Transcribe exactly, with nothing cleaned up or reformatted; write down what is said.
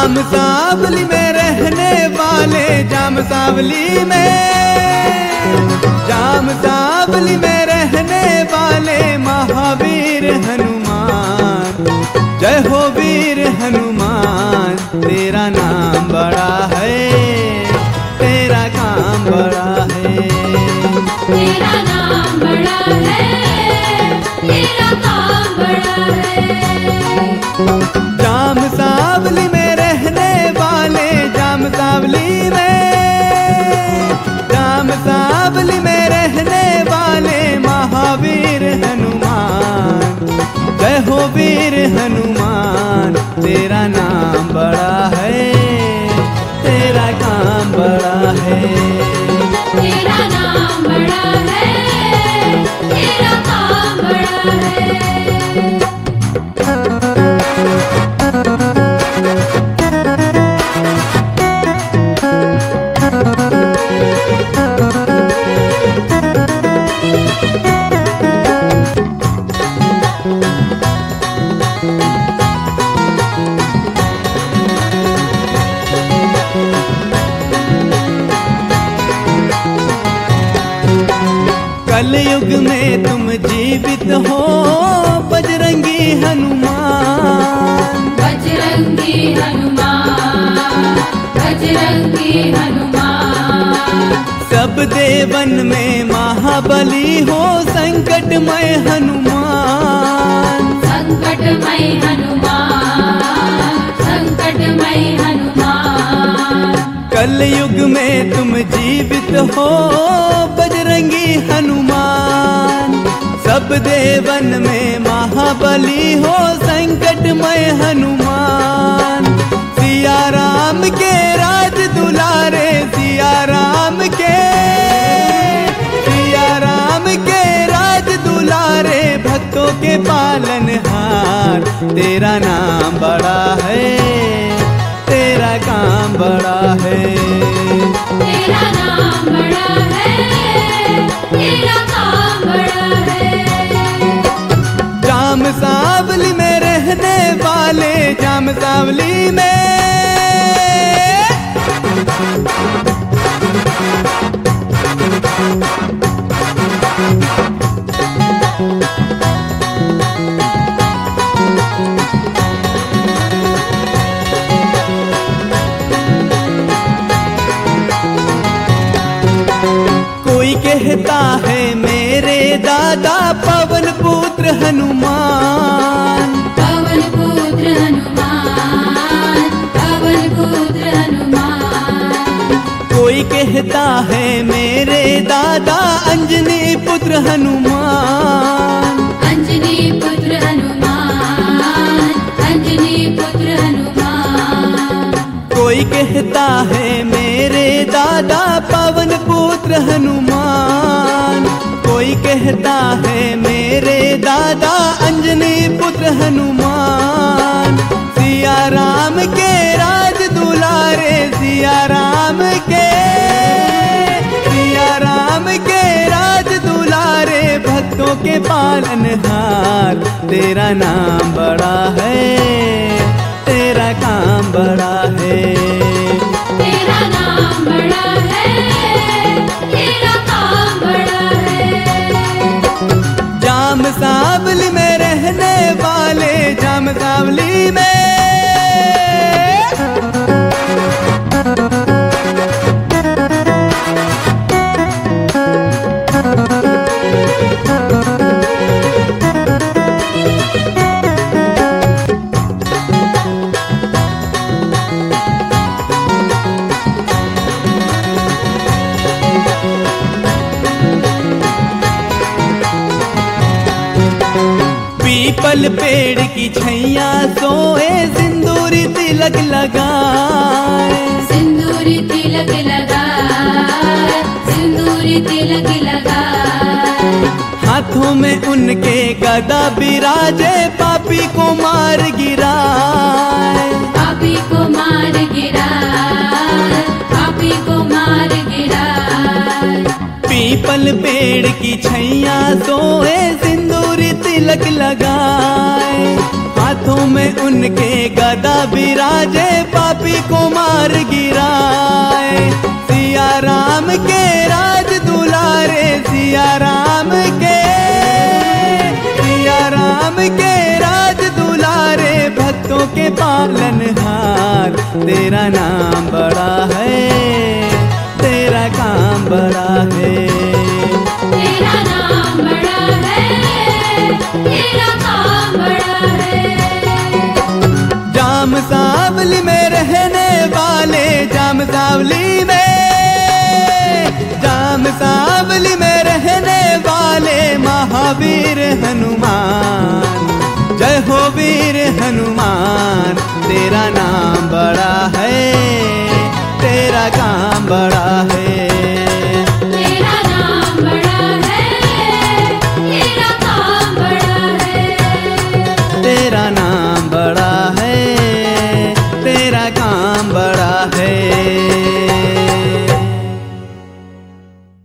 जाम सावली में रहने वाले, जाम सावली में, जाम सावली में रहने वाले महावीर हनुमान। जय हो वीर हनुमान, तेरा नाम बड़ा है, तेरा काम बड़ा है। तेरा नाम बड़ा है, तेरा काम बड़ा है। जाम सावली में रहने वाले, जाम सावली में, जाम सावली में रहने वाले महावीर हनुमान। जय हो वीर हनुमान, तेरा नाम बड़ा है, तेरा काम बड़ा है। तेरा नाम बड़ा है, तेरा काम बड़ा है। कलयुग में तुम जीवित हो बजरंगी हनुमान। बजरंगी हनुमान, बजरंगी हनुमान। सब देवन में महाबली हो संकटमय हनुमान। संकटमय हनुमान, संकटमय हनुमान। कलयुग में तुम जीवित हो बजरंगी हनुमान। सब देवन में महाबली हो संकटमय हनुमान। सिया राम के राज दुलारे, सिया राम के, सिया राम के राज दुलारे, भक्तों के पालनहार। तेरा नाम बड़ा है, तेरा काम बड़ा है। तेरा नाम बड़ा है, तेरा काम बड़ा है। जाम सावली में रहने वाले, जाम सावली में, कोई कहता है मेरे दादा पवन पुत्र हनुमान। पवन पुत्र हनुमान, पवन पुत्र हनुमान। कोई कहता है मेरे दादा अंजनी पुत्र हनुमान। अंजनी पुत्र हनुमान, अंजनी पुत्र हनुमान। कोई कहता है मेरे दादा पवन पुत्र हनुमान। कोई कहता है मेरे दादा अंजनी पुत्र हनुमान। सिया राम के राज दुलारे, सिया राम के, सिया राम के राज दुलारे, भक्तों के पालनहार। तेरा नाम बड़ा है, तेरा काम बड़ा है। तेरा नाम बड़ा है, तेरा काम बड़ा है। जाम सावली में रहने वाले, जाम सावली में, पीपल पेड़ की छैया सोए, सिंदूरी तिलक लगाए। सिंदूरी तिलक लगाए, सिंदूरी तिलक लगाए। हाथों में उनके गदा बिराजे, पापी को मार गिराए। पापी को मार गिराए, पापी को मार गिराए। पीपल पेड़ की छैया सोए, सिंदूरी तिलक लगाए। हाथों में उनके गदा विराजे पापी को मार गिराए। सिया राम के राज दुलारे, सिया राम के सिया राम के राज दुलारे, भक्तों के पालनहार। तेरा नाम बड़ा है, तेरा काम बड़ा है। तेरा नाम बड़ा है, तेरा काम बड़ा है। जाम सावली में रहने वाले, जाम सावली में जाम सावली में रहने वाले महावीर हनुमान। जय हो वीर हनुमान, तेरा